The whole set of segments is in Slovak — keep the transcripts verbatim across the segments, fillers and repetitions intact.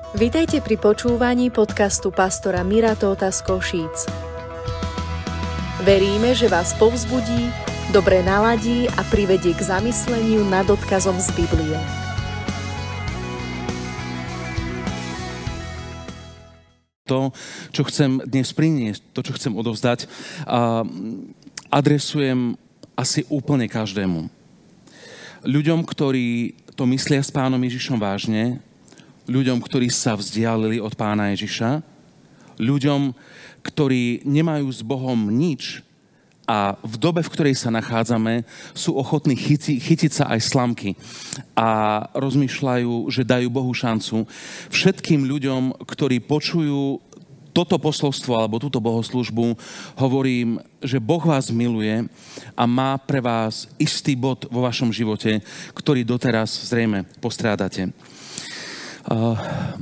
Vitajte pri počúvaní podcastu pastora Mira Tóta z Košíc. Veríme, že vás povzbudí, dobre naladí a privedie k zamysleniu nad odkazom z Biblie. To, čo chcem dnes priniesť, to, čo chcem odovzdať, adresujem asi úplne každému. Ľuďom, ktorí to myslia s Pánom Ježišom vážne, ľuďom, ktorí sa vzdialili od Pána Ježiša, ľuďom, ktorí nemajú s Bohom nič a v dobe, v ktorej sa nachádzame, sú ochotní chytiť, chytiť sa aj slamky a rozmýšľajú, že dajú Bohu šancu. Všetkým ľuďom, ktorí počujú toto posolstvo alebo túto bohoslúžbu, hovorím, že Boh vás miluje a má pre vás istý bod vo vašom živote, ktorý doteraz zrejme postrádate. Uh,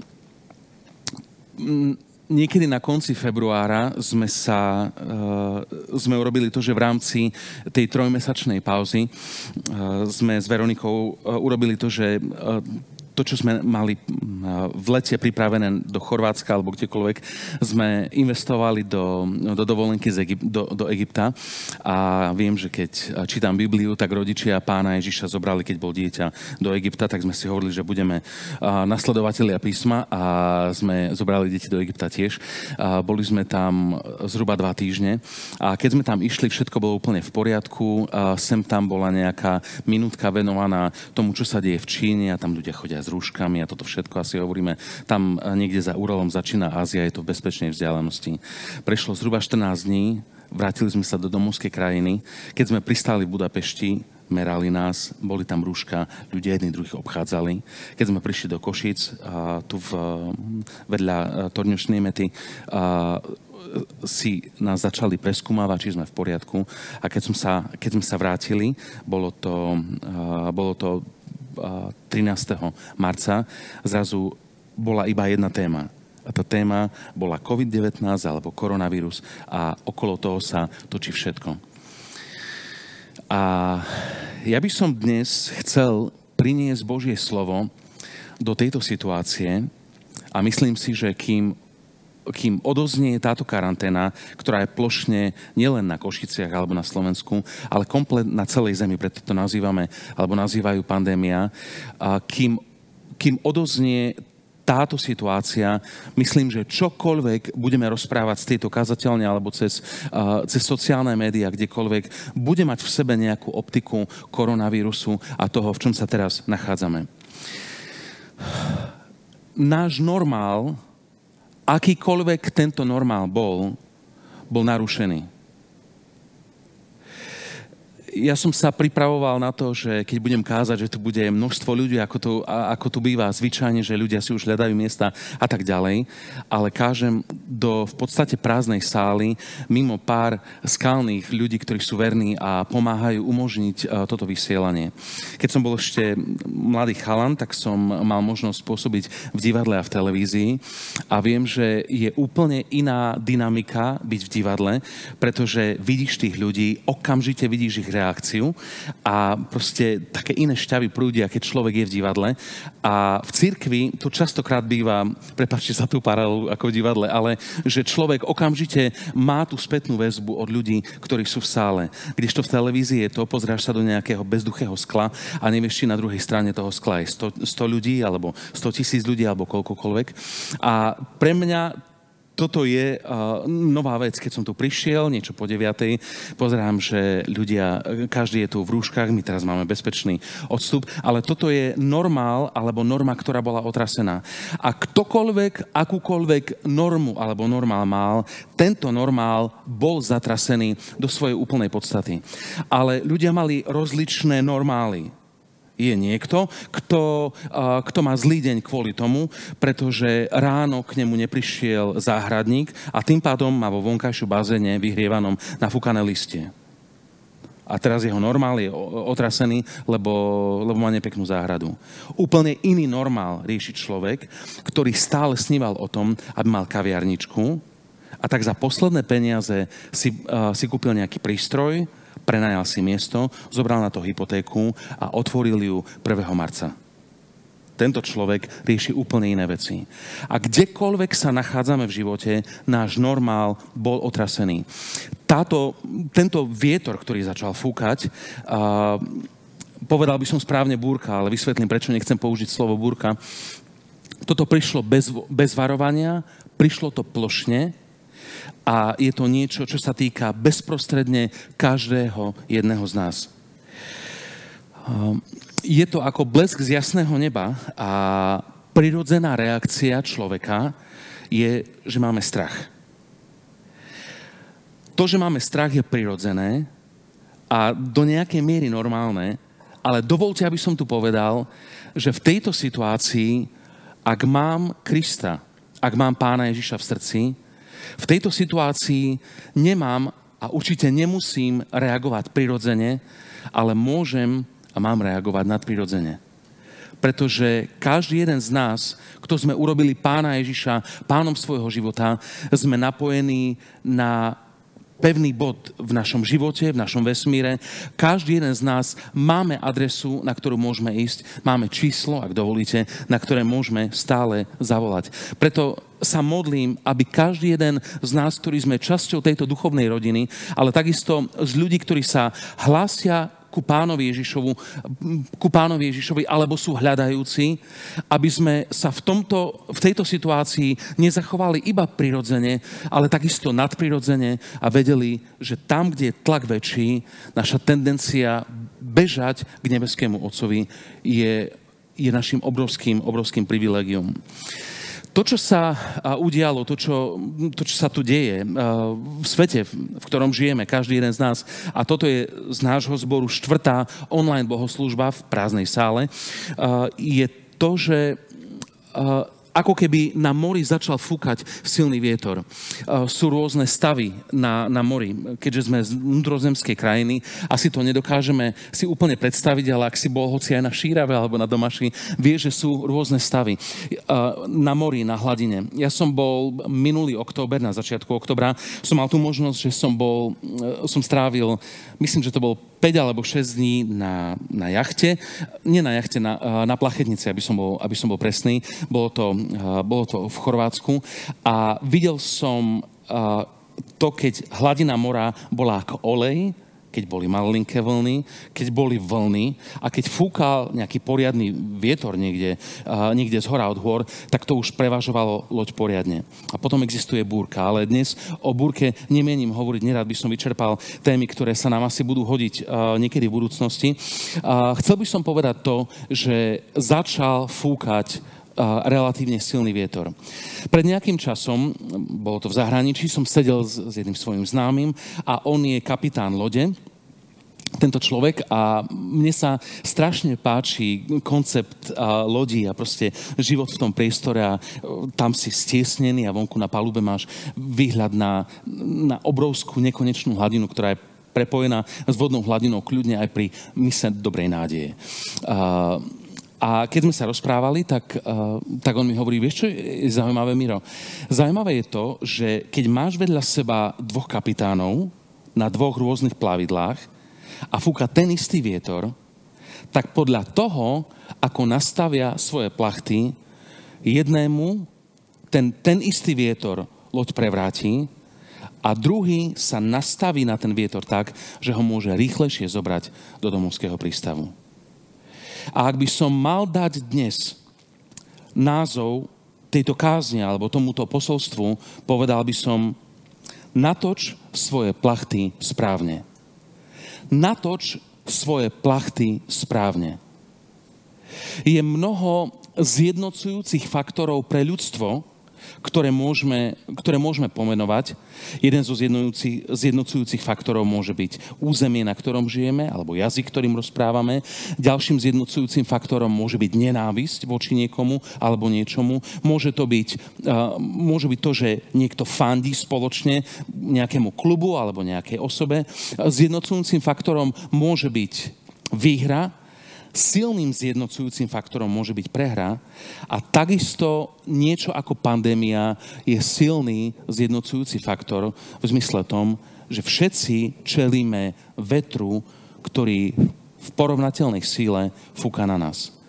niekedy na konci februára sme sa uh, sme urobili to, že v rámci tej trojmesačnej pauzy uh, sme s Veronikou uh, urobili to, že uh, to, čo sme mali v lete pripravené do Chorvátska alebo kdekoľvek, sme investovali do, do dovolenky z Egyp- do, do Egypta. A viem, že keď čítam Bibliu, tak rodičia Pána Ježiša zobrali, keď bol dieťa, do Egypta, tak sme si hovorili, že budeme nasledovatelia písma a sme zobrali deti do Egypta tiež. A boli sme tam zhruba dva týždne a keď sme tam išli, všetko bolo úplne v poriadku. A sem tam bola nejaká minútka venovaná tomu, čo sa deje v Číne a tam ľudia chodia s rúškami a toto všetko asi hovoríme. Tam niekde za Uralom začína Ázia, je to v bezpečnej vzdialenosti. Prešlo zhruba štrnásť dní, vrátili sme sa do domovskej krajiny. Keď sme pristáli v Budapešti, merali nás, boli tam rúška, ľudia jedni druhých obchádzali. Keď sme prišli do Košíc, a tu v, vedľa Torňošnej Mety, a si nás začali preskúmavať, či sme v poriadku. A keď, som sa, keď sme sa vrátili, bolo to, a, bolo to trinásteho marca, zrazu bola iba jedna téma. A tá téma bola covid devätnásť alebo koronavírus a okolo toho sa točí všetko. A ja by som dnes chcel priniesť Božie slovo do tejto situácie a myslím si, že kým kým odoznie táto karanténa, ktorá je plošne nielen na Košiciach alebo na Slovensku, ale komplet na celej zemi, preto to nazývame, alebo nazývajú pandémia, a kým, kým odoznie táto situácia, myslím, že čokoľvek budeme rozprávať z tejto kazateľne alebo cez, uh, cez sociálne médiá, kdekoľvek, bude mať v sebe nejakú optiku koronavírusu a toho, v čom sa teraz nachádzame. Náš normál, akýkoľvek tento normál bol, bol narušený. Ja som sa pripravoval na to, že keď budem kázať, že tu bude množstvo ľudí, ako tu, ako tu býva zvyčajne, že ľudia si už hľadajú miesta a tak ďalej, ale kážem do v podstate prázdnej sály, mimo pár skalných ľudí, ktorí sú verní a pomáhajú umožniť uh, toto vysielanie. Keď som bol ešte mladý chalan, tak som mal možnosť pôsobiť v divadle a v televízii a viem, že je úplne iná dynamika byť v divadle, pretože vidíš tých ľudí, okamžite vidíš ich reakciu a proste také iné šťavy prúdia, keď človek je v divadle. A v cirkvi to častokrát býva, prepáčte za tú paralelu ako v divadle, ale že človek okamžite má tú spätnú väzbu od ľudí, ktorí sú v sále. Kdežto v televízii je to, pozráš sa do nejakého bezduchého skla a nevieš, či na druhej strane toho skla je sto, sto ľudí, alebo sto tisíc ľudí, alebo koľkokoľvek. A pre mňa toto je uh, nová vec. Keď som tu prišiel, niečo po deviatej, pozerám, že ľudia, každý je tu v rúškach, my teraz máme bezpečný odstup, ale toto je normál, alebo norma, ktorá bola otrasená. A ktokoľvek, akúkoľvek normu alebo normál mal, tento normál bol zatrasený do svojej úplnej podstaty. Ale ľudia mali rozličné normály. Je niekto, kto, kto má zlý deň kvôli tomu, pretože ráno k nemu neprišiel záhradník a tým pádom má vo vonkajšiu bazéne vyhrievanom nafúkané listie. A teraz jeho normál je otrasený, lebo, lebo má nepeknú záhradu. Úplne iný normál rieši človek, ktorý stále sníval o tom, aby mal kaviarničku a tak za posledné peniaze si, uh, si kúpil nejaký prístroj, prenajal si miesto, zobral na to hypotéku a otvoril ju prvého marca. Tento človek rieši úplne iné veci. A kdekoľvek sa nachádzame v živote, náš normál bol otrasený. Táto, tento vietor, ktorý začal fúkať, uh, povedal by som správne búrka, ale vysvetlím, prečo nechcem použiť slovo búrka. Toto prišlo bez, bez varovania, prišlo to plošne a je to niečo, čo sa týka bezprostredne každého jedného z nás. Uh, Je to ako blesk z jasného neba a prirodzená reakcia človeka je, že máme strach. To, že máme strach, je prirodzené a do nejakej miery normálne, ale dovolte, aby som tu povedal, že v tejto situácii, ak mám Krista, ak mám Pána Ježiša v srdci, v tejto situácii nemám a určite nemusím reagovať prirodzene, ale môžem a mám reagovať nadprirodzene. Pretože každý jeden z nás, kto sme urobili Pána Ježiša pánom svojho života, sme napojení na pevný bod v našom živote, v našom vesmíre. Každý jeden z nás máme adresu, na ktorú môžeme ísť. Máme číslo, ak dovolíte, na ktoré môžeme stále zavolať. Preto sa modlím, aby každý jeden z nás, ktorí sme časťou tejto duchovnej rodiny, ale takisto z ľudí, ktorí sa hlásia ku Pánovi Ježišovu, ku Pánovi Ježišovi, alebo sú hľadajúci, aby sme sa v, tomto, v tejto situácii nezachovali iba prirodzene, ale takisto nadprirodzene a vedeli, že tam, kde je tlak väčší, naša tendencia bežať k nebeskému Otcovi je, je našim obrovským, obrovským privilégium. To, čo sa udialo, to čo, to, čo sa tu deje v svete, v ktorom žijeme, každý jeden z nás, a toto je z nášho zboru štvrtá online bohoslúžba v prázdnej sále, je to, že ako keby na mori začal fúkať silný vietor. Sú rôzne stavy na, na mori, keďže sme z vnútrozemskej krajiny, asi to nedokážeme si úplne predstaviť, ale ak si bol hoci aj na Šírave alebo na Domaši, vie, že sú rôzne stavy na mori, na hladine. Ja som bol minulý október, na začiatku októbra, som mal tú možnosť, že som bol, som strávil, myslím, že to bol päť alebo šesť dní na, na jachte, nie na jachte, na, na plachetnici, aby som bol, aby som bol presný. Bolo to, bolo to v Chorvátsku a videl som to, keď hladina mora bola ako olej, keď boli malinké vlny, keď boli vlny a keď fúkal nejaký poriadny vietor niekde, uh, niekde z hora od hôr, tak to už prevažovalo loď poriadne. A potom existuje búrka, ale dnes o búrke nemienim hovoriť, nerád by som vyčerpal témy, ktoré sa nám asi budú hodiť uh, niekedy v budúcnosti. Uh, chcel by som povedať to, že začal fúkať uh, relatívne silný vietor. Pred nejakým časom, bolo to v zahraničí, som sedel s, s jedným svojím známym a on je kapitán lode, tento človek, a mne sa strašne páči koncept a, lodí a proste život v tom priestore a tam si stiesnený a vonku na palube máš výhľad na, na obrovskú nekonečnú hladinu, ktorá je prepojená s vodnou hladinou kľudne aj pri mise dobrej nádeje. A, A keď sme sa rozprávali, tak, uh, tak on mi hovorí, vieš čo je zaujímavé, Miro? Zaujímavé je to, že keď máš vedľa seba dvoch kapitánov na dvoch rôznych plavidlách a fúka ten istý vietor, tak podľa toho, ako nastavia svoje plachty, jednému ten, ten istý vietor loď prevráti a druhý sa nastaví na ten vietor tak, že ho môže rýchlejšie zobrať do domovského prístavu. A ak by som mal dať dnes názov tejto kázne alebo tomuto posolstvu, povedal by som: natoč svoje plachty správne. Natoč svoje plachty správne. Je mnoho zjednocujúcich faktorov pre ľudstvo, ktoré môžeme, ktoré môžeme pomenovať. Jeden zo zjednocujúcich, zjednocujúcich faktorov môže byť územie, na ktorom žijeme, alebo jazyk, ktorým rozprávame. Ďalším zjednocujúcim faktorom môže byť nenávisť voči niekomu alebo niečomu. Môže to byť, uh, môže byť to, že niekto fandí spoločne nejakému klubu alebo nejakej osobe. Zjednocujúcim faktorom môže byť výhra. Silným zjednocujúcim faktorom môže byť prehra a takisto niečo ako pandémia je silný zjednocujúci faktor v zmysle tom, že všetci čelíme vetru, ktorý v porovnateľnej síle fúka na nás.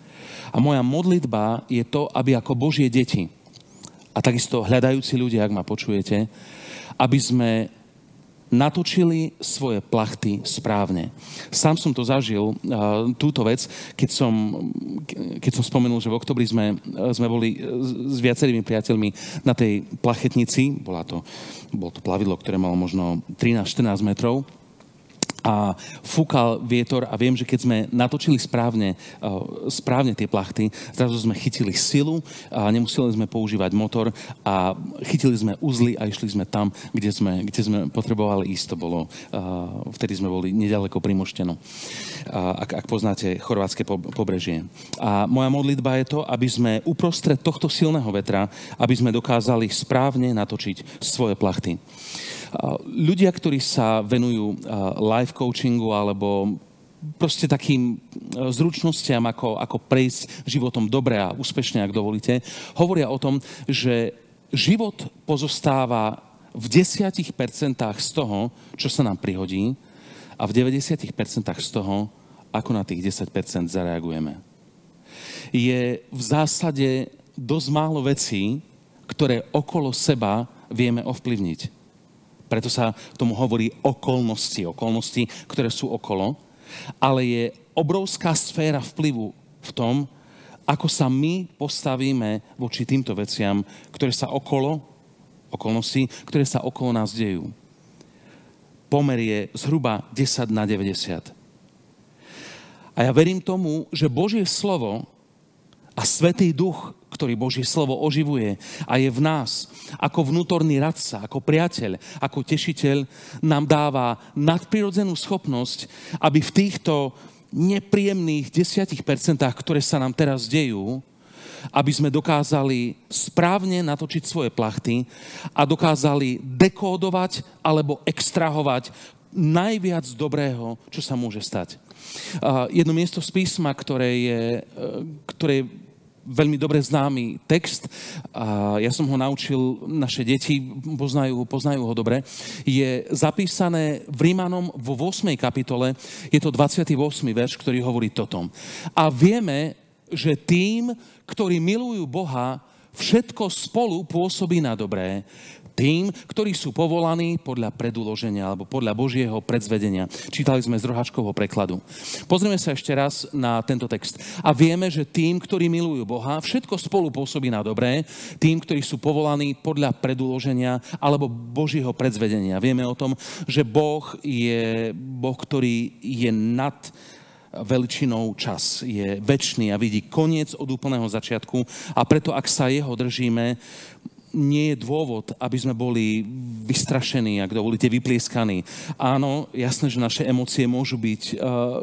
A moja modlitba je to, aby ako Božie deti a takisto hľadajúci ľudia, ak ma počujete, aby sme natočili svoje plachty správne. Sám som to zažil, túto vec, keď som, keď som spomenul, že v oktobri sme, sme boli s viacerými priateľmi na tej plachetnici. Bola to, bolo to plavidlo, ktoré malo možno trinásť štrnásť metrov. A fúkal vietor a viem, že keď sme natočili správne, správne tie plachty, zrazu sme chytili silu a nemuseli sme používať motor a chytili sme uzly a išli sme tam, kde sme, kde sme potrebovali ísť. To bolo, vtedy sme boli nedaleko pri Moštenu, ak, ak poznáte chorvátske pobrežie. A moja modlitba je to, aby sme uprostred tohto silného vetra, aby sme dokázali správne natočiť svoje plachty. Ľudia, ktorí sa venujú life coachingu alebo proste takým zručnostiam, ako, ako prejsť životom dobre a úspešne, ak dovolíte, hovoria o tom, že život pozostáva v desiatich percentách z toho, čo sa nám prihodí, a v deväťdesiatich percentách z toho, ako na tých desať percent zareagujeme. Je v zásade dosť málo vecí, ktoré okolo seba vieme ovplyvniť. Preto sa tomu hovorí okolnosti, okolnosti, ktoré sú okolo, ale je obrovská sféra vplyvu v tom, ako sa my postavíme voči týmto veciam, ktoré sa okolo, okolnosti, ktoré sa okolo nás dejú. Pomer je zhruba desať na deväťdesiat. A ja verím tomu, že Božie slovo a Svätý Duch, ktorý Božie slovo oživuje a je v nás, ako vnútorný radca, ako priateľ, ako tešiteľ, nám dáva nadprirodzenú schopnosť, aby v týchto nepríjemných desiatich percentách, ktoré sa nám teraz dejú, aby sme dokázali správne natočiť svoje plachty a dokázali dekódovať alebo extrahovať najviac dobrého, čo sa môže stať. Uh, jedno miesto z písma, ktoré je, uh, ktoré je veľmi dobre známy text, a ja som ho naučil, naše deti poznajú, poznajú ho dobre, je zapísané v Rímanom vo ôsmej kapitole, je to dvadsiaty ôsmy verš, ktorý hovorí toto. A vieme, že tým, ktorí milujú Boha, všetko spolu pôsobí na dobré, tým, ktorí sú povolaní podľa predúloženia alebo podľa Božieho predzvedenia. Čítali sme z Roháčkovho prekladu. Pozrieme sa ešte raz na tento text. A vieme, že tým, ktorí milujú Boha, všetko spolu pôsobí na dobré, tým, ktorí sú povolaní podľa predúloženia alebo Božieho predzvedenia. Vieme o tom, že Boh je Boh, ktorý je nad veličinou čas, je večný a vidí koniec od úplného začiatku, a preto, ak sa jeho držíme, nie je dôvod, aby sme boli vystrašení, ak dovolíte, vyplieskaní. Áno, jasné, že naše emócie môžu byť, uh,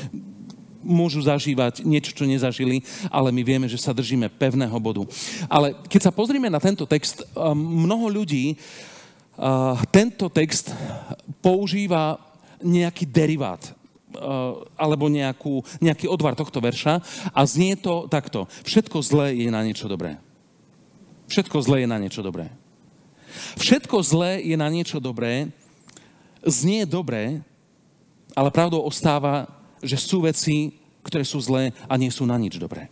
môžu zažívať niečo, čo nezažili, ale my vieme, že sa držíme pevného bodu. Ale keď sa pozrieme na tento text, uh, mnoho ľudí uh, tento text používa nejaký derivát uh, alebo nejakú, nejaký odvar tohto verša a znie to takto. Všetko zlé je na niečo dobré. Všetko zlé je na niečo dobré. Všetko zlé je na niečo dobré, znie dobré, ale pravdou ostáva, že sú veci, ktoré sú zlé a nie sú na nič dobré.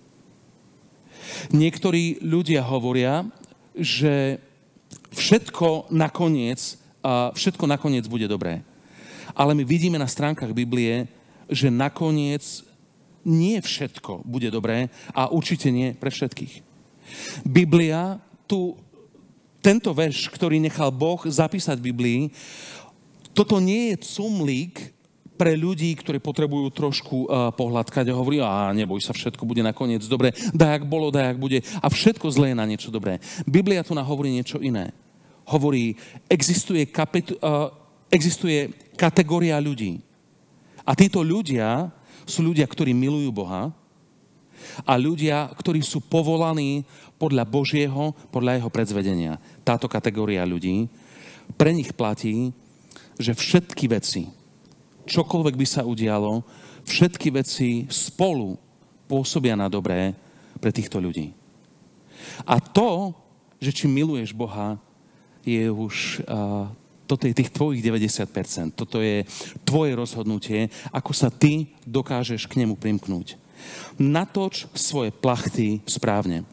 Niektorí ľudia hovoria, že všetko nakoniec, všetko nakoniec bude dobré. Ale my vidíme na stránkach Biblie, že nakoniec nie všetko bude dobré a určite nie pre všetkých. Biblia, tu, tento verš, ktorý nechal Boh zapísať v Biblii, toto nie je cumlík pre ľudí, ktorí potrebujú trošku uh, pohľadkať a hovorí, a neboj sa, všetko bude nakoniec dobre, daj, ak bolo, daj, ak bude, a všetko zlé je na niečo dobré. Biblia tu nám hovorí niečo iné. Hovorí, existuje, kapitu, uh, existuje kategória ľudí. A títo ľudia sú ľudia, ktorí milujú Boha, a ľudia, ktorí sú povolaní podľa Božieho, podľa jeho predzvedenia. Táto kategória ľudí, pre nich platí, že všetky veci, čokoľvek by sa udialo, všetky veci spolu pôsobia na dobré pre týchto ľudí. A to, že či miluješ Boha, je už... Uh, toto je tých tvojich deväťdesiat percent. Toto je tvoje rozhodnutie, ako sa ty dokážeš k nemu primknúť. Natoč svoje plachty správne.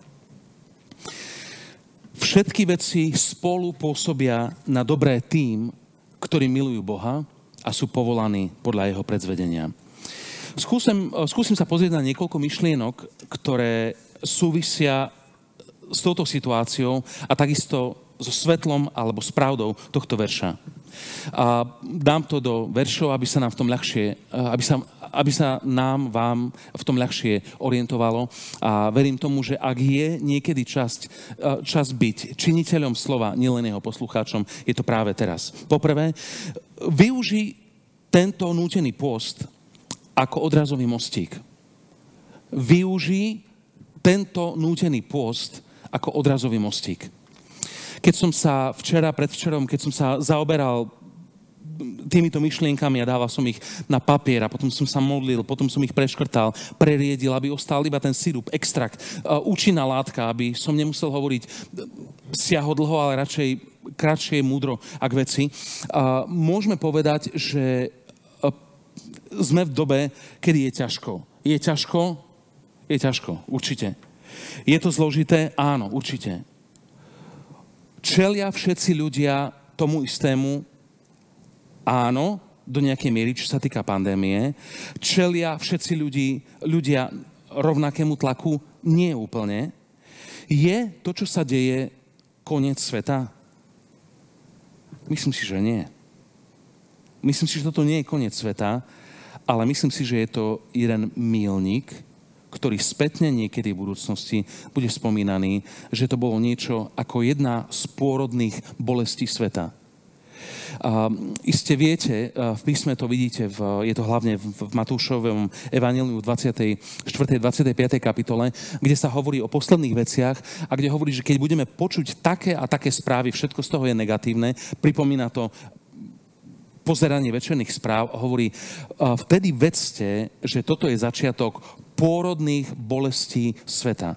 Všetky veci spolu pôsobia na dobré tým, ktorí milujú Boha a sú povolaní podľa jeho predzvedenia. Skúsim, skúsim sa pozrieť na niekoľko myšlienok, ktoré súvisia s touto situáciou a takisto so svetlom alebo s pravdou tohto verša. A dám to do veršov, aby sa nám v tom ľahšie, aby sa, aby sa nám, vám v tom ľahšie orientovalo. A verím tomu, že ak je niekedy čas, čas byť činiteľom slova, nielen jeho poslucháčom, je to práve teraz. Poprvé, využij tento nútený pôst ako odrazový mostík. Využij tento nútený pôst ako odrazový mostík. Keď som sa včera, predvčerom, keď som sa zaoberal týmito myšlienkami a dával som ich na papier a potom som sa modlil, potom som ich preškrtal, preriedil, aby ostal iba ten sirup, extrakt, účinná látka, aby som nemusel hovoriť siaho dlho, ale radšej kratšie, múdro a k veci. A môžeme povedať, že sme v dobe, kedy je ťažko. Je ťažko? Je ťažko, určite. Je to zložité? Áno, určite. Čelia všetci ľudia tomu istému? Áno, do nejakej miery, čo sa týka pandémie. Čelia všetci ľudí, ľudia rovnakému tlaku? Nie úplne. Je to, čo sa deje, koniec sveta? Myslím si, že nie. Myslím si, že toto nie je koniec sveta, ale myslím si, že je to jeden míľnik, ktorý spätne niekedy v budúcnosti bude spomínaný, že to bolo niečo ako jedna z pôrodných bolestí sveta. A iste viete, v písme to vidíte, v, je to hlavne v, v Matúšovom evanjeliu v dvadsiatej štvrtej dvadsiatej piatej kapitole, kde sa hovorí o posledných veciach a kde hovorí, že keď budeme počuť také a také správy, všetko z toho je negatívne, pripomína to pozeranie večerných správ, hovorí, vtedy vedzte, že toto je začiatok pôrodných bolestí sveta.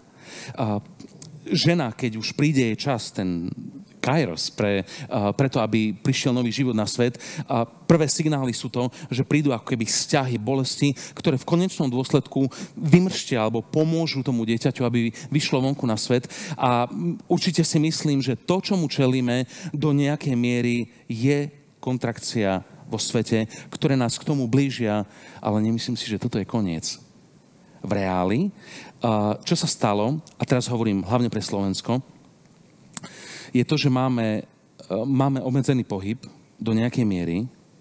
Žena, keď už príde jej čas, ten kairos, pre, preto, aby prišiel nový život na svet, prvé signály sú to, že prídu ako keby vzťahy, bolesti, ktoré v konečnom dôsledku vymrštia alebo pomôžu tomu dieťaťu, aby vyšlo vonku na svet. A určite si myslím, že to, čomu čelíme, do nejakej miery je kontrakcia vo svete, ktoré nás k tomu blížia, ale nemyslím si, že toto je koniec. V reáli, čo sa stalo, a teraz hovorím hlavne pre Slovensko, je to, že máme, máme obmedzený pohyb do nejakej miery.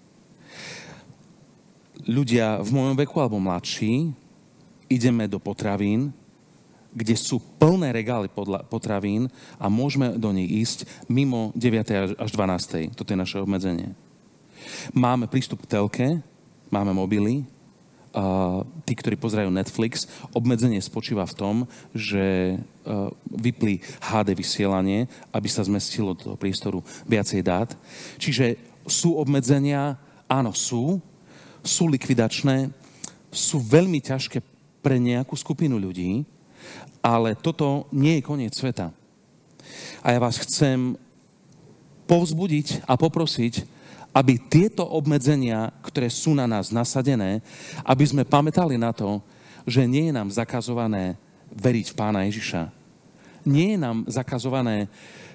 Ľudia v mojom veku alebo mladší ideme do potravín, kde sú plné regály potravín a môžeme do nich ísť mimo deviatej až dvanástej. Toto je naše obmedzenie. Máme prístup k telke, máme mobily, Uh, tí, ktorí pozerajú Netflix, obmedzenie spočíva v tom, že uh, vyplí há dé vysielanie, aby sa zmestilo do toho priestoru viacej dát. Čiže sú obmedzenia, áno, sú, sú likvidačné, sú veľmi ťažké pre nejakú skupinu ľudí, ale toto nie je koniec sveta. A ja vás chcem povzbudiť a poprosiť, aby tieto obmedzenia, ktoré sú na nás nasadené, aby sme pamätali na to, že nie je nám zakazované veriť v Pána Ježiša. Nie je nám zakazované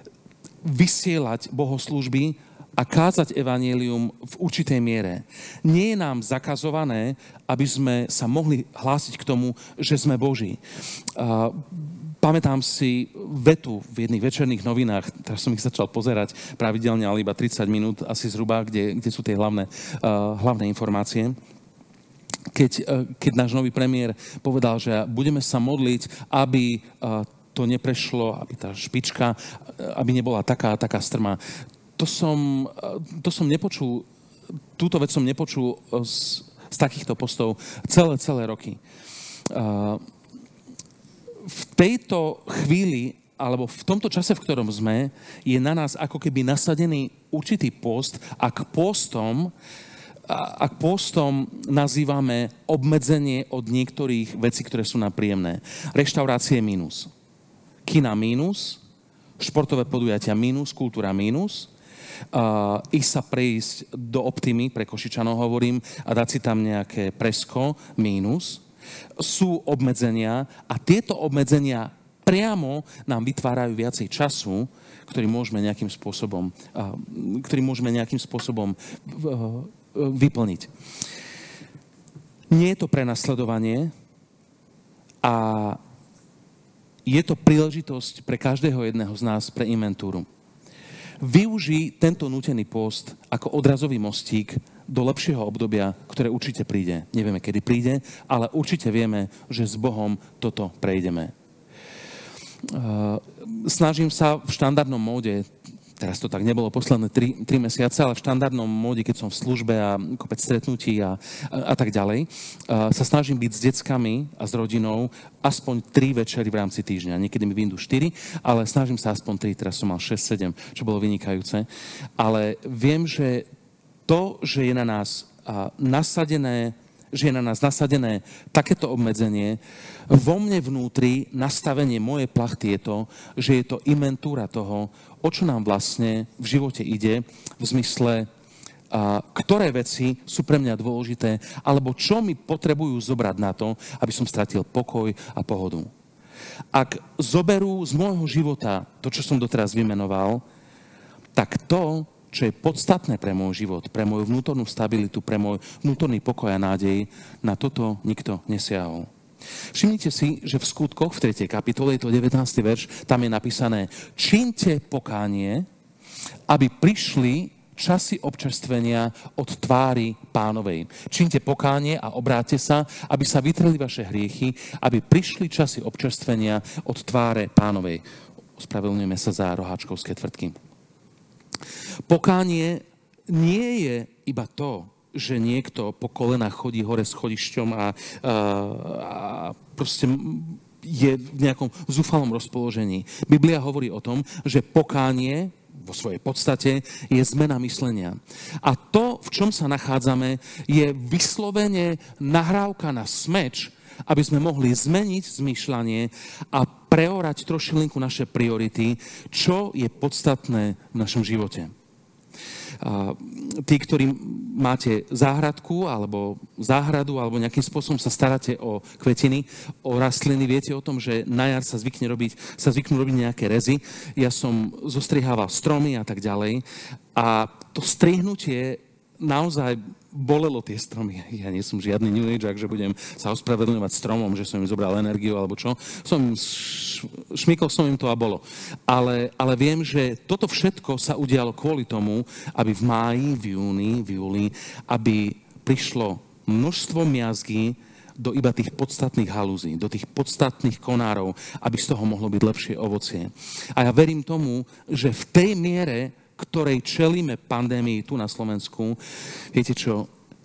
vysielať bohoslúžby a kázať evanjelium v určitej miere. Nie je nám zakazované, aby sme sa mohli hlásiť k tomu, že sme Boží. Uh, Pamätám si vetu v jedných večerných novinách, teraz som ich začal pozerať pravidelne, ale iba tridsať minút asi zhruba, kde, kde sú tie hlavné, uh, hlavné informácie. Keď, uh, keď náš nový premiér povedal, že budeme sa modliť, aby uh, to neprešlo, aby tá špička, aby nebola taká, taká strmá. To som, uh, to som nepočul, túto vec som nepočul z, z takýchto postov celé, celé roky. Uh, V tejto chvíli, alebo v tomto čase, v ktorom sme, je na nás ako keby nasadený určitý post a k postom, a k postom nazývame obmedzenie od niektorých vecí, ktoré sú nám príjemné. Reštaurácie mínus, kina mínus, športové podujatia mínus, kultúra mínus, uh, ísť sa prejsť do Optimy, pre Košičanov hovorím, a dať si tam nejaké presko mínus. Sú obmedzenia a tieto obmedzenia priamo nám vytvárajú viacej času, ktorý môžeme nejakým spôsobom, ktorý môžeme nejakým spôsobom vyplniť. Nie je to prenasledovanie a je to príležitosť pre každého jedného z nás pre inventúru. Využij tento nútený pôst ako odrazový mostík do lepšieho obdobia, ktoré určite príde. Nevieme, kedy príde, ale určite vieme, že s Bohom toto prejdeme. Snažím sa v štandardnom móde, teraz to tak nebolo posledné tri mesiace, ale v štandardnom móde, keď som v službe a kopec stretnutí a, a, a tak ďalej, a sa snažím byť s deckami a s rodinou aspoň tri večery v rámci týždňa. Niekedy mi vyjdú štyri, ale snažím sa aspoň tri, teraz som mal šesť sedem, čo bolo vynikajúce. Ale viem, že to, že je na nás a, nasadené že je na nás nasadené takéto obmedzenie, vo mne vnútri nastavenie mojej plachty je to, že je to inventúra toho, o čo nám vlastne v živote ide, v zmysle, a, ktoré veci sú pre mňa dôležité, alebo čo mi potrebujú zobrať na to, aby som stratil pokoj a pohodu. Ak zoberú z môjho života to, čo som doteraz vymenoval, tak to, čo je podstatné pre môj život, pre moju vnútornú stabilitu, pre môj vnútorný pokoj a nádej, na toto nikto nesiahol. Všimnite si, že v Skutkoch, v tretej kapitole, je to devätnásty verš, tam je napísané: Čiňte pokánie, aby prišli časy občerstvenia od tvári Pánovej. Čiňte pokánie a obráťte sa, aby sa vytreli vaše hriechy, aby prišli časy občerstvenia od tváre Pánovej. Ospravedlňujeme sa za roháčkovské tvrdky. Pokánie nie je iba to, že niekto po kolenách chodí hore s chodišťom a, a, a proste je v nejakom zúfalom rozpoložení. Biblia hovorí o tom, že pokánie vo svojej podstate je zmena myslenia. A to, v čom sa nachádzame, je vyslovene nahrávka na smeč, aby sme mohli zmeniť zmýšľanie a preorať trošilinku naše priority, čo je podstatné v našom živote. A tí, ktorí máte záhradku alebo záhradu alebo nejakým spôsobom sa staráte o kvetiny, o rastliny, viete o tom, že na jar sa zvykne robiť, sa zvyknú robiť nejaké rezy. Ja som zostrihával stromy a tak ďalej. A to strihnutie naozaj bolelo tie stromy. Ja nie som žiadny new age, že budem sa ospravedlňovať stromom, že som im zobral energiu alebo čo. Som šmykol som im to a bolo. Ale, ale viem, že toto všetko sa udialo kvôli tomu, aby v máji, v júni, v júli, aby prišlo množstvo miazgy do iba tých podstatných halúzí, do tých podstatných konárov, aby z toho mohlo byť lepšie ovocie. A ja verím tomu, že v tej miere, ktorej čelíme pandémii tu na Slovensku, viete čo,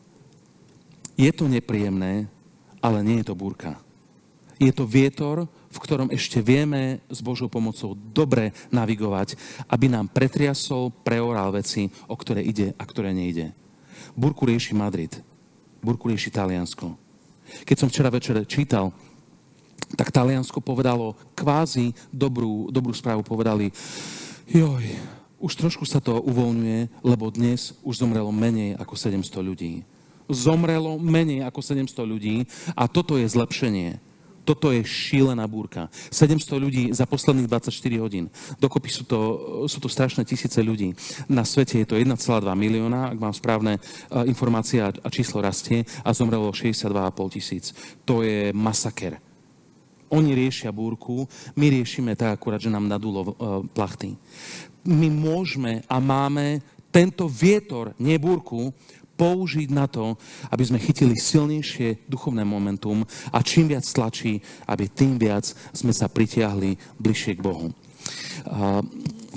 je to nepríjemné, ale nie je to búrka. Je to vietor, v ktorom ešte vieme s Božou pomocou dobre navigovať, aby nám pretriasol, preoral veci, o ktoré ide a ktoré nejde. Búrku rieši Madrid, búrku rieši Taliansko. Keď som včera večer čítal, tak Taliansko povedalo kvázi dobrú, dobrú správu, povedali, joj, už trošku sa to uvoľňuje, lebo dnes už zomrelo menej ako sedemsto ľudí. Zomrelo menej ako sedemsto ľudí a toto je zlepšenie. Toto je šílená búrka. sedemsto ľudí za posledných dvadsaťštyri hodín. Dokopy sú to, sú to strašné tisíce ľudí. Na svete je to jeden celá dva milióna, ak mám správne informácie a číslo rastie, a zomrelo šesťdesiatdva a pol tisíc. To je masaker. Oni riešia búrku, my riešime tak akurát, že nám nadúlo plachty. My môžeme a máme tento vietor, nie búrku, použiť na to, aby sme chytili silnejšie duchovné momentum a čím viac tlačí, aby tým viac sme sa pritiahli bližšie k Bohu. Uh,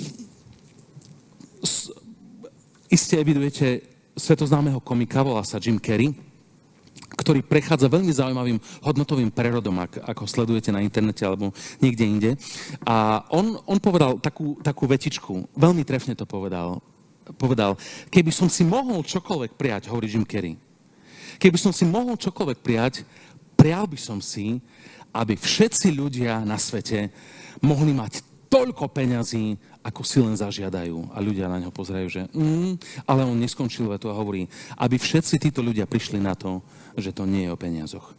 s, iste evidujete svetoznámeho komika, volá sa Jim Carrey, ktorý prechádza veľmi zaujímavým hodnotovým prerodom, ak, ako sledujete na internete alebo niekde inde. A on, on povedal takú, takú vetičku, veľmi trefne to povedal. Povedal, keby som si mohol čokoľvek prijať, hovorí Jim Carrey, keby som si mohol čokoľvek prijať, prijal by som si, aby všetci ľudia na svete mohli mať toľko peňazí, ako si len zažiadajú. A ľudia na ňo pozerajú, že mm, ale on neskončil vetu a hovorí, aby všetci títo ľudia prišli na to, že to nie je o peniazoch.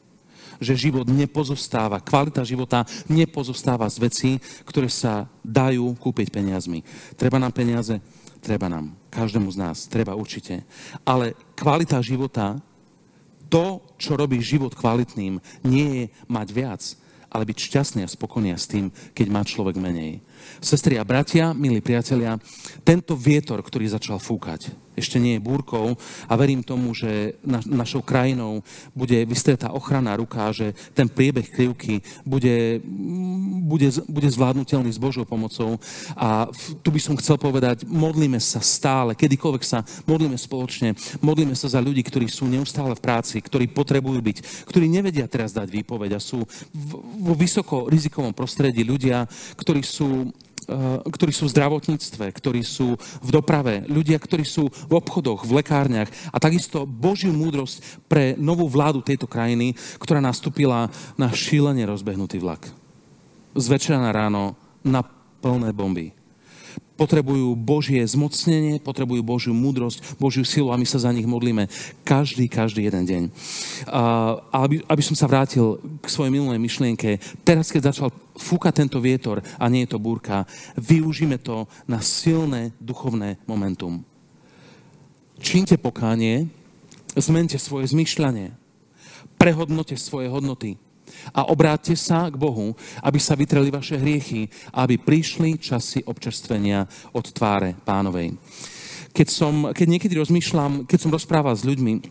že život nepozostáva, kvalita života nepozostáva z vecí, ktoré sa dajú kúpiť peniazmi. Treba nám peniaze? Treba nám. Každému z nás. Treba určite. Ale kvalita života, to, čo robí život kvalitným, nie je mať viac, ale byť šťastný a spokojný s tým, keď má človek menej. Sestri a bratia, milí priatelia, tento vietor, ktorý začal fúkať, ešte nie je búrkou a verím tomu, že na, našou krajinou bude vystretá ochranná ruka, že ten priebeh krivky bude, bude, bude zvládnutelný s Božou pomocou. A v, tu by som chcel povedať, modlíme sa stále, kedykoľvek sa modlíme spoločne, modlíme sa za ľudí, ktorí sú neustále v práci, ktorí potrebujú byť, ktorí nevedia teraz dať výpoveď a sú vo vysoko rizikovom prostredí ľudia, ktorí sú ktorí sú v zdravotníctve, ktorí sú v doprave, ľudia, ktorí sú v obchodoch, v lekárniach a takisto Božiu múdrosť pre novú vládu tejto krajiny, ktorá nastúpila na šílene rozbehnutý vlak. Z večera na ráno na plné bomby. Potrebujú Božie zmocnenie, potrebujú Božiu múdrosť, Božiu silu a my sa za nich modlíme každý, každý jeden deň. A aby, aby som sa vrátil k svojej minulej myšlienke, teraz, keď začal fúkať tento vietor a nie je to búrka, využíme to na silné duchovné momentum. Čínte pokánie, zmente svoje zmýšľanie, prehodnote svoje hodnoty, a obráťte sa k Bohu, aby sa vytreli vaše hriechy a aby prišli časy občerstvenia od tváre Pánovej. Keď, som, keď niekedy rozmýšľam, keď som rozprával s ľuďmi,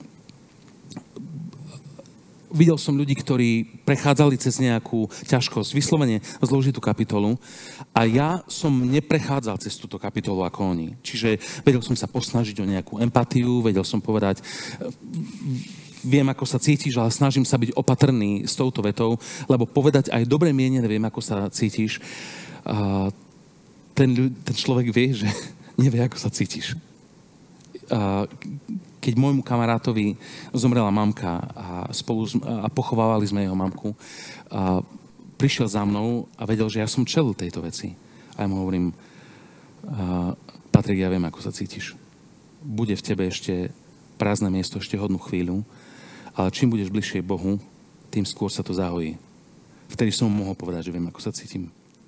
videl som ľudí, ktorí prechádzali cez nejakú ťažkosť, vyslovene zložitú kapitolu a ja som neprechádzal cez túto kapitolu ako oni. Čiže vedel som sa posnažiť o nejakú empatiu, vedel som povedať... Viem, ako sa cítiš, ale snažím sa byť opatrný s touto vetou, lebo povedať aj dobre mienené, viem, ako sa cítiš. Uh, ten, ten človek vie, že nevie, ako sa cítiš. Uh, keď môjmu kamarátovi zomrela mamka a, spolu, a pochovávali sme jeho mamku, uh, prišiel za mnou a vedel, že ja som čelil tejto veci. A ja mu hovorím, uh, Patrik, ja viem, ako sa cítiš. Bude v tebe ešte prázdne miesto, ešte hodnú chvíľu, ale čím budeš bližšie Bohu, tým skôr sa to zahojí. Vtedy som mu mohol povedať, že viem, ako sa cítim.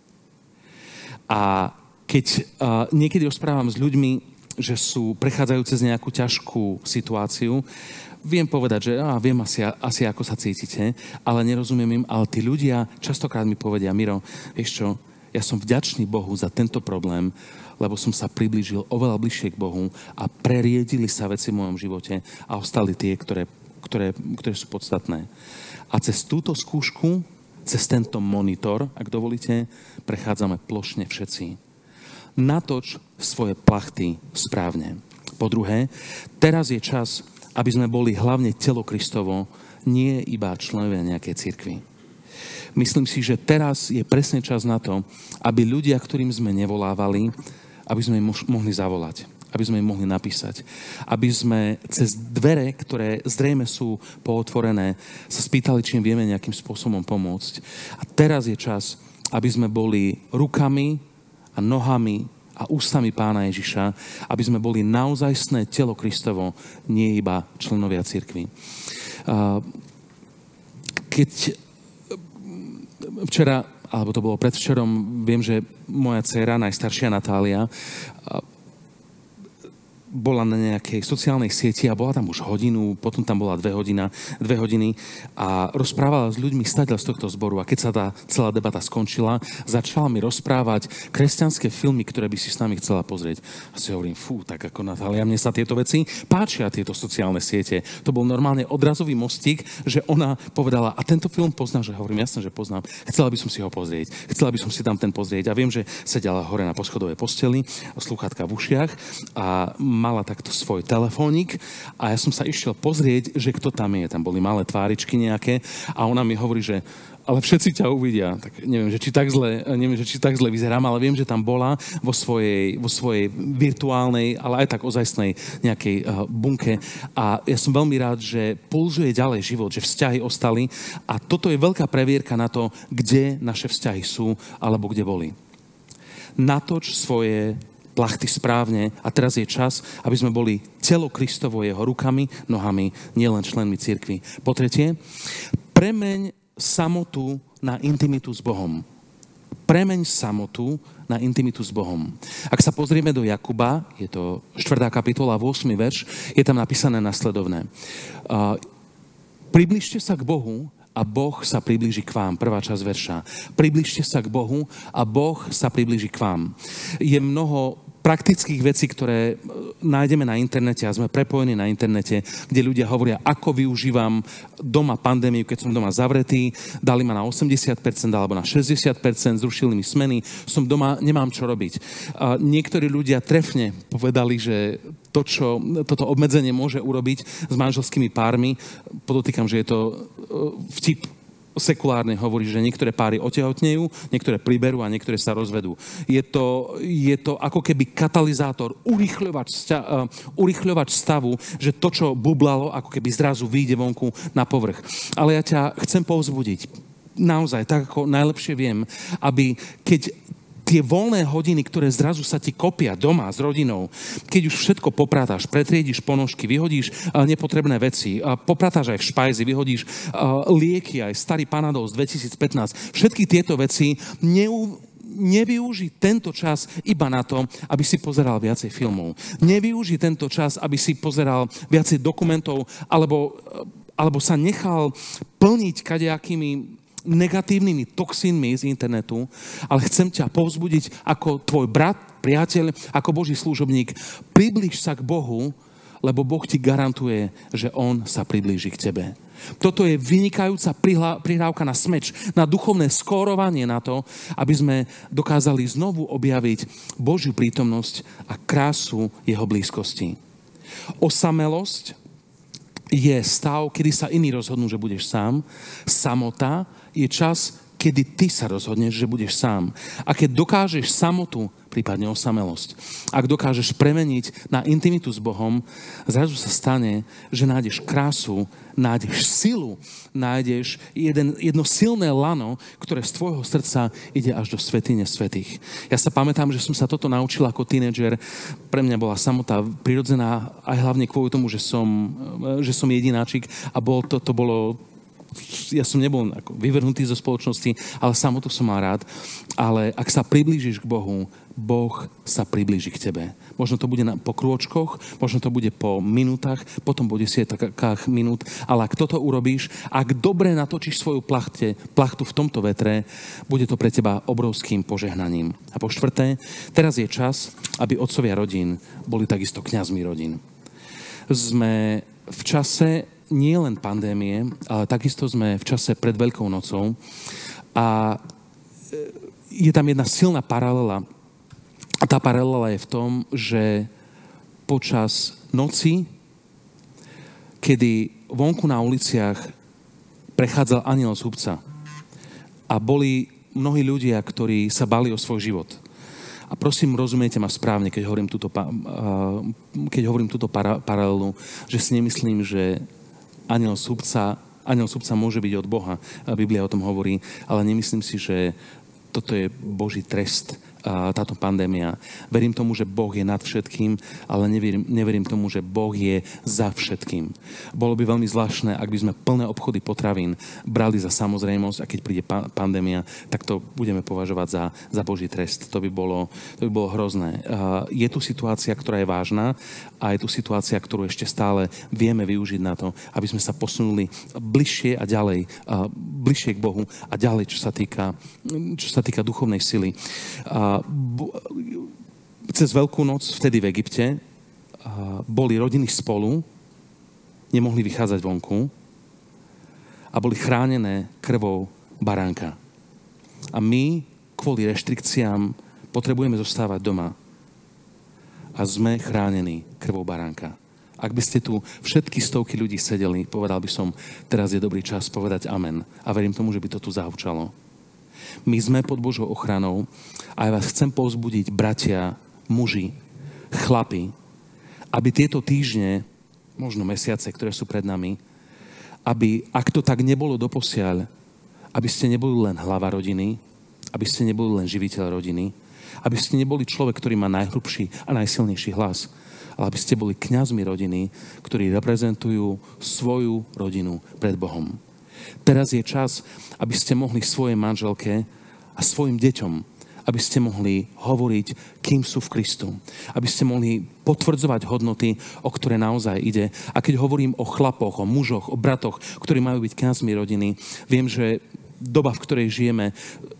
A keď uh, niekedy rozprávam s ľuďmi, že sú prechádzajú cez nejakú ťažkú situáciu, viem povedať, že á, viem asi, asi, ako sa cítite, ale nerozumiem im, ale tí ľudia častokrát mi povedia, Miro, vieš čo, ja som vďačný Bohu za tento problém, lebo som sa priblížil oveľa bližšie k Bohu a preriedili sa veci v mojom živote a ostali tie, ktoré Ktoré, ktoré sú podstatné. A cez túto skúšku, cez tento monitor, ak dovolíte, prechádzame plošne všetci. Natoč svoje plachty správne. Po druhé, teraz je čas, aby sme boli hlavne telo Kristovo, nie iba členovia nejakej cirkvi. Myslím si, že teraz je presne čas na to, aby ľudia, ktorým sme nevolávali, aby sme im mohli zavolať. Aby sme im mohli napísať. Aby sme cez dvere, ktoré zrejme sú pootvorené, sa spýtali, či im vieme nejakým spôsobom pomôcť. A teraz je čas, aby sme boli rukami a nohami a ústami Pána Ježiša, aby sme boli naozajstné telo Kristovo, nie iba členovia cirkvi. Keď včera, alebo to bolo predvčerom, viem, že moja dcéra, najstaršia Natália, bola na nejakej sociálnej sieti a bola tam už hodinu, potom tam bola dve, hodina, dve hodiny a rozprávala s ľuďmi stadiaľ z tohto zboru. A keď sa tá celá debata skončila, začala mi rozprávať kresťanské filmy, ktoré by si s nami chcela pozrieť. A si hovorím, fú, tak ako Natália, mne sa tieto veci páčia, tieto sociálne siete. To bol normálne odrazový mostík, že ona povedala, a tento film poznáš? Že hovorím, jasne, že poznám. Chcela by som si ho pozrieť. Chcela by som si tam ten pozrieť. A viem, že sedela hore na poschodovej posteli, slúchatka v ušiach a mala takto svoj telefónik a ja som sa išiel pozrieť, že kto tam je. Tam boli malé tváričky nejaké a ona mi hovorí, že ale všetci ťa uvidia. Tak neviem, že či tak zle, neviem, že či tak zle vyzerám, ale viem, že tam bola vo svojej, vo svojej virtuálnej, ale aj tak ozajstnej nejakej uh, bunke a ja som veľmi rád, že pulzuje ďalej život, že vzťahy ostali a toto je veľká previerka na to, kde naše vzťahy sú alebo kde boli. Natoč svoje plachty správne a teraz je čas, aby sme boli telo Kristovo jeho rukami, nohami, nielen členmi cirkvi. Po tretie, Premeň samotu na intimitu s Bohom. Premeň samotu na intimitu s Bohom. Ak sa pozrieme do Jakuba, je to štvrtá kapitola, ôsmy verš, je tam napísané nasledovné. Uh, približte sa k Bohu a Boh sa priblíži k vám. Prvá časť verša. Približte sa k Bohu a Boh sa priblíži k vám. Je mnoho praktických vecí, ktoré nájdeme na internete a sme prepojení na internete, kde ľudia hovoria, ako využívam doma pandémiu, keď som doma zavretý, dali ma na osemdesiat percent alebo na šesťdesiat percent, zrušili mi smeny, som doma, nemám čo robiť. A niektorí ľudia trefne povedali, že to, čo toto obmedzenie môže urobiť s manželskými pármi, podotýkam, že je to vtip, sekulárne hovorí, že niektoré páry otehotnejú, niektoré priberú a niektoré sa rozvedú. Je to, je to ako keby katalizátor, urýchľovač, uh, urýchľovač stavu, že to, čo bublalo, ako keby zrazu vyjde vonku na povrch. Ale ja ťa chcem povzbudiť, naozaj, tak ako najlepšie viem, aby keď tie voľné hodiny, ktoré zrazu sa ti kopia doma s rodinou, keď už všetko popratáš, pretriediš ponožky, vyhodíš uh, nepotrebné veci, uh, popratáš aj v špajzi, vyhodíš uh, lieky, aj starý Panadol z dvetisícpätnásť, všetky tieto veci neu, nevyužij tento čas iba na to, aby si pozeral viacej filmov. Nevyužij tento čas, aby si pozeral viacej dokumentov, alebo, uh, alebo sa nechal plniť kadejakými negatívnymi toxínmi z internetu, ale chcem ťa povzbudiť ako tvoj brat, priateľ, ako Boží služobník. Priblíž sa k Bohu, lebo Boh ti garantuje, že On sa priblíži k tebe. Toto je vynikajúca prihrávka na smeč, na duchovné skórovanie na to, aby sme dokázali znovu objaviť Božiu prítomnosť a krásu Jeho blízkosti. Osamelosť je stav, kedy sa iní rozhodnú, že budeš sám. Samota je čas, kedy ty sa rozhodneš, že budeš sám. A keď dokážeš samotu, prípadne osamelosť, ak dokážeš premeniť na intimitu s Bohom, zrazu sa stane, že nájdeš krásu, nájdeš silu, nájdeš jeden, jedno silné lano, ktoré z tvojho srdca ide až do svätyne svätých. Ja sa pamätám, že som sa toto naučil ako tínedžer. Pre mňa bola samota prirodzená aj hlavne kvôli tomu, že som, že som jedináčik a bol to, to bolo ja som nebol ako vyvrhnutý zo spoločnosti, ale samotu som mal rád. Ale ak sa priblížiš k Bohu, Boh sa priblíži k tebe. Možno to bude na, po krôčkoch, možno to bude po minútach, potom po desiatkách minút, ale ak toto urobíš, ak dobre natočíš svoju plachte, plachtu v tomto vetre, bude to pre teba obrovským požehnaním. A po štvrté, teraz je čas, aby otcovia rodín boli takisto kňazmi rodín. Sme v čase nie len pandémie, ale takisto sme v čase pred Veľkou nocou a je tam jedna silná paralela. A tá paralela je v tom, že počas noci, kedy vonku na uliciach prechádzal anjel z hubca a boli mnohí ľudia, ktorí sa báli o svoj život. A prosím, rozumiete ma správne, keď hovorím túto, keď hovorím túto paralelu, že si nemyslím, že Anjel súbca, anjel súbca môže byť od Boha. Biblia o tom hovorí, ale nemyslím si, že toto je Boží trest, táto pandémia. Verím tomu, že Boh je nad všetkým, ale neverím, neverím tomu, že Boh je za všetkým. Bolo by veľmi zvláštne, ak by sme plné obchody potravín brali za samozrejmosť a keď príde pa- pandémia, tak to budeme považovať za, za Boží trest. To by bolo, to by bolo hrozné. Uh, je tu situácia, ktorá je vážna a je tu situácia, ktorú ešte stále vieme využiť na to, aby sme sa posunuli bližšie a ďalej, uh, bližšie k Bohu a ďalej, čo sa týka, čo sa týka duchovnej sily. Uh, Cez Veľkú noc, vtedy v Egypte, boli rodiny spolu, nemohli vychádzať vonku a boli chránené krvou baránka. A my, kvôli reštrikciám, potrebujeme zostávať doma a sme chránení krvou baránka. Ak by ste tu všetky stovky ľudí sedeli, povedal by som, teraz je dobrý čas povedať amen. A verím tomu, že by to tu zahučalo. My sme pod Božou ochranou a ja vás chcem povzbudiť, bratia, muži, chlapi, aby tieto týždne, možno mesiace, ktoré sú pred nami, aby, ak to tak nebolo doposiaľ, aby ste neboli len hlava rodiny, aby ste neboli len živiteľ rodiny, aby ste neboli človek, ktorý má najhrubší a najsilnejší hlas, ale aby ste boli kňazmi rodiny, ktorí reprezentujú svoju rodinu pred Bohom. Teraz je čas, aby ste mohli svojej manželke a svojim deťom, aby ste mohli hovoriť, kým sú v Kristu. Aby ste mohli potvrdzovať hodnoty, o ktoré naozaj ide. A keď hovorím o chlapoch, o mužoch, o bratoch, ktorí majú byť kňazmi rodiny, viem, že doba, v ktorej žijeme,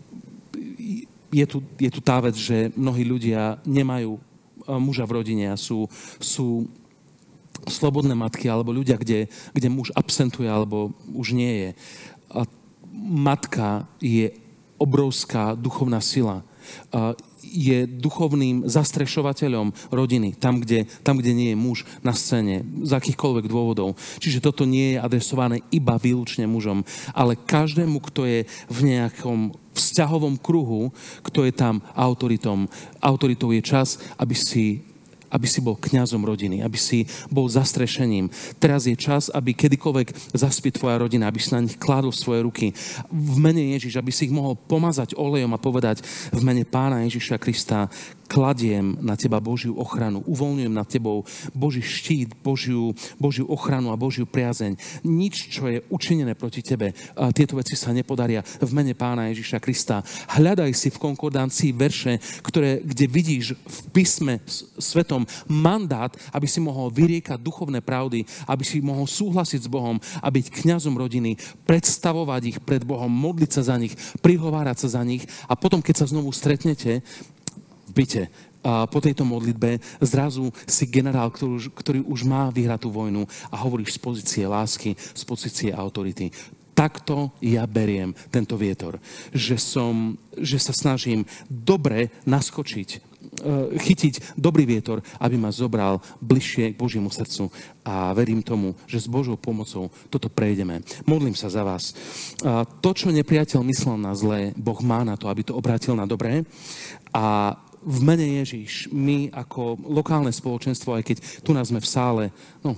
je tu, je tu tá vec, že mnohí ľudia nemajú muža v rodine a sú, sú slobodné matky alebo ľudia, kde, kde muž absentuje alebo už nie je. A matka je obrovská duchovná sila. A je duchovným zastrešovateľom rodiny, tam kde, tam, kde nie je muž na scéne, z akýchkoľvek dôvodov. Čiže toto nie je adresované iba výlučne mužom, ale každému, kto je v nejakom vzťahovom kruhu, kto je tam autoritom. Autoritou je čas, aby si aby si bol kňazom rodiny, aby si bol zastrešením. Teraz je čas, aby kedykoľvek zaspí tvoja rodina, aby si na nich kládol svoje ruky. V mene Ježiš, aby si ich mohol pomazať olejom a povedať v mene Pána Ježiša Krista, kladiem na teba Božiu ochranu, uvoľňujem nad tebou Boží štít, Božiu, Božiu ochranu a Božiu priazeň. Nič, čo je učinené proti tebe, tieto veci sa nepodaria v mene Pána Ježiša Krista. Hľadaj si v konkordancii verše, ktoré, kde vidíš v písme svetom mandát, aby si mohol vyriekať duchovné pravdy, aby si mohol súhlasiť s Bohom a byť kňazom rodiny, predstavovať ich pred Bohom, modliť sa za nich, prihovárať sa za nich a potom, keď sa znovu stretnete v byte, a po tejto modlitbe zrazu si generál, ktorý, ktorý už má vyhratú vojnu a hovoríš z pozície lásky, z pozície autority. Takto ja beriem tento vietor. Že, som, že sa snažím dobre naskočiť, chytiť dobrý vietor, aby ma zobral bližšie k Božiemu srdcu. A verím tomu, že s Božou pomocou toto prejdeme. Modlím sa za vás. To, čo nepriateľ myslel na zlé, Boh má na to, aby to obrátil na dobré. A v mene Ježiš, my ako lokálne spoločenstvo, aj keď tu nás sme v sále, no,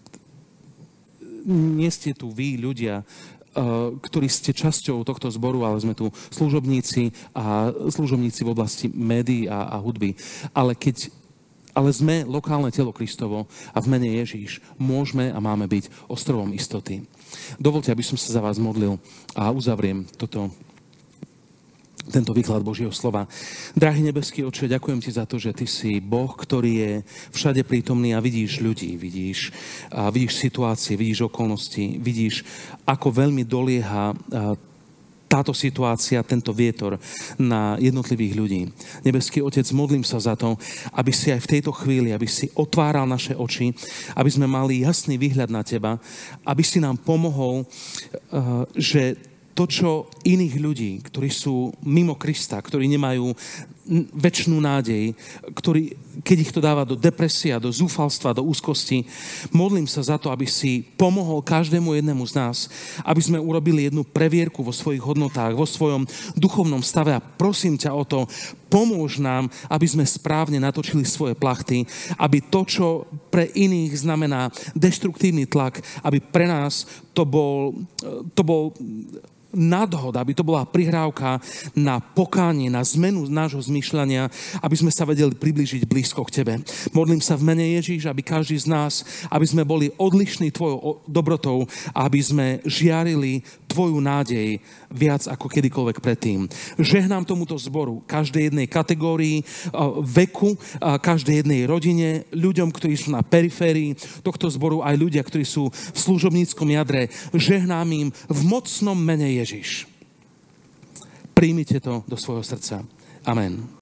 nie ste tu vy, ľudia, ktorí ste časťou tohto zboru, ale sme tu služobníci a služobníci v oblasti médií a, a hudby. Ale keď ale sme lokálne telo Kristovo a v mene Ježíš môžeme a máme byť ostrovom istoty. Dovolte, aby som sa za vás modlil a uzavriem toto tento výklad Božieho slova. Drahý nebeský Otče, ďakujem ti za to, že ty si Boh, ktorý je všade prítomný a vidíš ľudí, vidíš, a vidíš situácie, vidíš okolnosti, vidíš, ako veľmi dolieha táto situácia, tento vietor na jednotlivých ľudí. Nebeský Otec, modlím sa za to, aby si aj v tejto chvíli, aby si otváral naše oči, aby sme mali jasný výhľad na teba, aby si nám pomohol, že to, čo iných ľudí, ktorí sú mimo Krista, ktorí nemajú večnú nádej, ktorí, keď ich to dáva do depresia, do zúfalstva, do úzkosti, modlím sa za to, aby si pomohol každému jednému z nás, aby sme urobili jednu previerku vo svojich hodnotách, vo svojom duchovnom stave a prosím ťa o to, pomôž nám, aby sme správne natočili svoje plachty, aby to, čo pre iných znamená deštruktívny tlak, aby pre nás to bol, to bol nadhoda, aby to bola prihrávka na pokánie, na zmenu nášho zmýšľania, aby sme sa vedeli priblížiť blízko k tebe. Modlím sa v mene Ježíš, aby každý z nás, aby sme boli odlišní tvojou dobrotou a aby sme žiarili tvoju nádej viac ako kedykoľvek predtým. Žehnám tomuto zboru, každej jednej kategórii, veku, každej jednej rodine, ľuďom, ktorí sú na periférii tohto zboru, aj ľudia, ktorí sú v služobníckom jadre. Žehnám im v mocnom mene Ježíš. Príjmite to do svojho srdca. Amen.